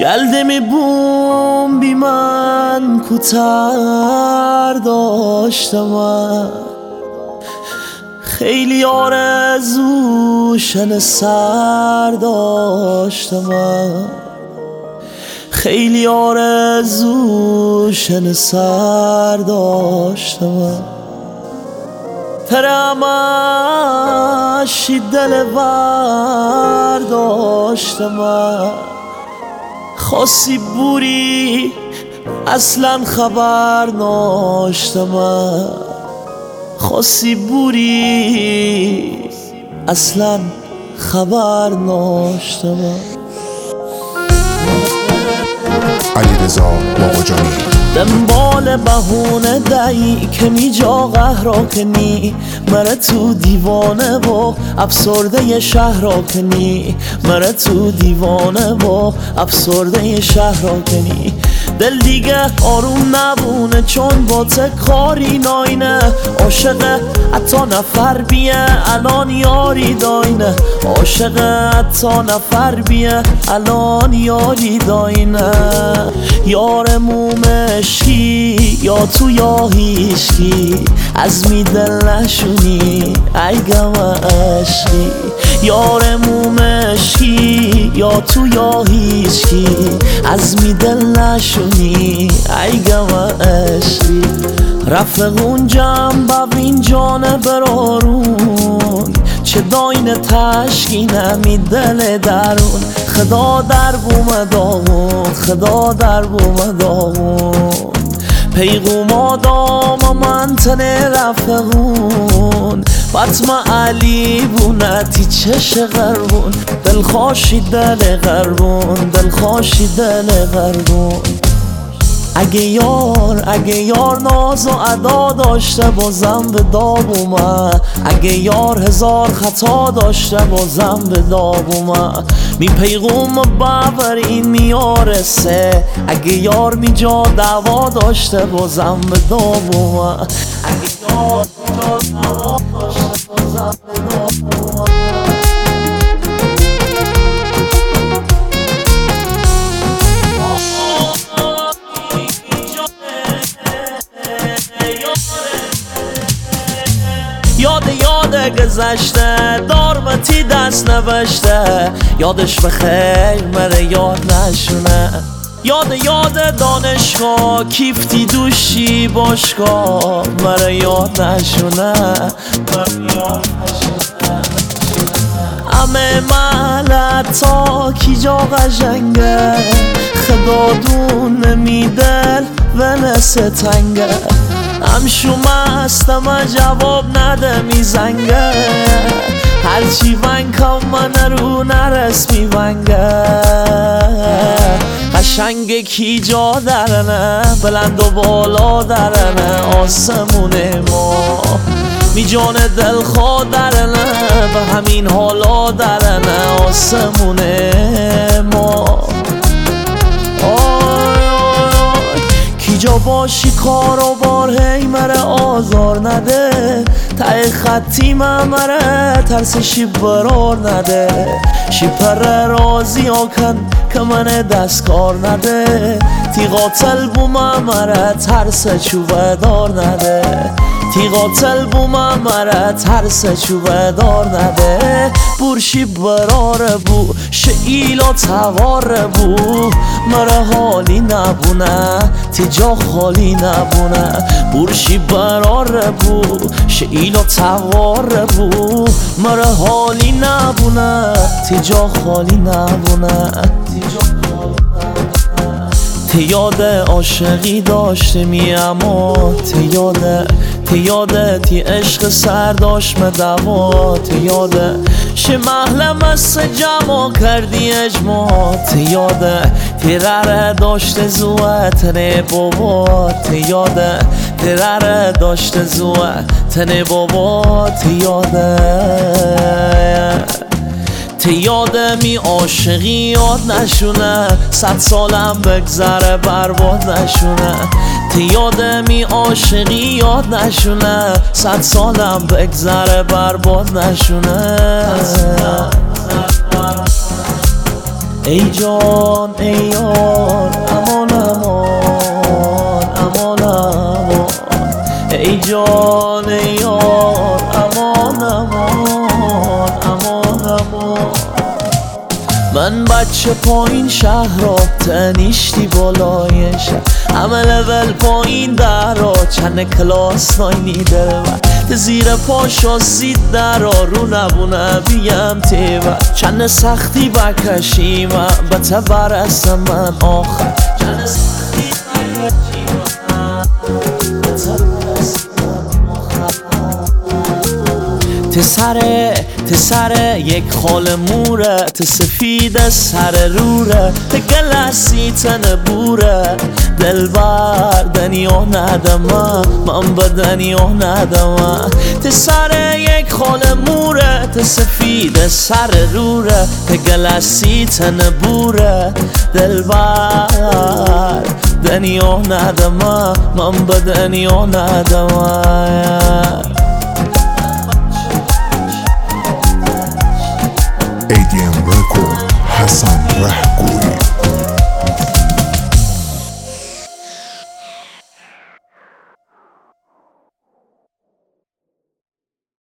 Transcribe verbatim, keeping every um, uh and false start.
گلدمی بوم بی من کوتر داشتم، خیلی آرزوشن سر داشتم، خیلی آرزوشن سر داشتم. ترمش دل ور داشتم، خاصی بوری اصلا خبر ناشتم، خاصی بوری اصلا خبر ناشتم. علیرضا باقجانی دنبال بهونه دایی که می جا قهرا کنی، مره تو دیوانه و افسرده شهر را کنی، مره تو دیوانه و افسرده شهر را کنی. دل دیگه آروم نبونه چون با کاری ناینه، عاشق حتی نفر بیه الان یاری داینه، عاشق حتی نفر بیه الان یاری داینه. یار مومشی یا تو یا هیشکی، از می دل نشونی ای گم عشقی. یار مومشی یا تو یا هیشکی، از می دل نشونی ای گم عشقی. رفقون جمع ببین جانه برارون، چه داین تشکینه می دل درون. خدا در بوم داغون، خدا در بوم داغون. پیغوم آدام من تنه رفقون، بطمه علی بونتی چش غربون. دلخوشی دل غربون، دلخوشی دل غربون. اگه یار اگه یار ناز و ادا داشته بازم به داب اومد، اگه یار هزار خطا داشته بازم به داب اومد. می پیغوم ببر این میارسه، اگه یار می جا دعوا داشته بازم به داب اومد، اگه یار می جا دعوا داشته بازم به داب اومد. یاد یاد گذشته دارمتی دست نوشته، یادش بخیر مره یاد نشونه. یاد یاد دانشگاه کیفتی دوشی باشگاه، مره یاد نشونه، مره یاد نشونه. همه ملتا کی جا قشنگه، خدا دون نمیدل و نسه تنگه. همشو مستم جواب نده میزنگه، هرچی ونکم من رو نرس میونگه. قشنگ کی جا درنه، بلند و بالا درنه. آسمون ما می جان دل خواه درنه، به همین حالا درنه. آسمون ما جا باشی کار و بار هی مره آزار نده. ته خطی مره ترسشی برار نده. شی پر رازی آکن که من دست کار نده. تی قاتل بو مره ترس چوبه دار نده. تی قاتل بو مره ترس چوبه دار نده. برشی براره بو شئیلا تواره بو، مره حالی نبونه تی جا خالی نبونه. برشی براره بو شئیلا تواره بو، مره حالی نبونه تی جا خالی نبونه. تی یاد عاشقی داشته می اما تی یاده تی یاده تی عشق سر داشت مدوا. تی یاده شه محلم از جمع کردی اجماع. تی یاده تی رره داشته زوه تنه بابا. تی یاده تی رره داشته زوه تنه بابا. تی یاده تی یاده می عاشقی یاد نشونه. صد سالم بگذره برباد نشونه. تی یاده می عاشقی یاد نشونه. صد سالم بگذره برباد نشونه. ای جان ای یار امان امان امان امان ای جان ای یار امان امان امان امان من بچه پایین شهر را تنیشتی بالای شهر همه لول پایین در را چند کلاس ناینی در و زیر پاشا زید در را رو نبونه بیم تیوه چند سختی بکشیم به تبر است من آخر چند سختی بکشیم به تبر است من آخر تسره تسره یک خال موره تسفید سر روره تگلسی تن بوره دل بر دنیا ندمه من به دنیا ندمه تسره یک خال موره تسفید سر روره تگلسی تن بوره دل بر دنیا ندمه من به دنیا ندمه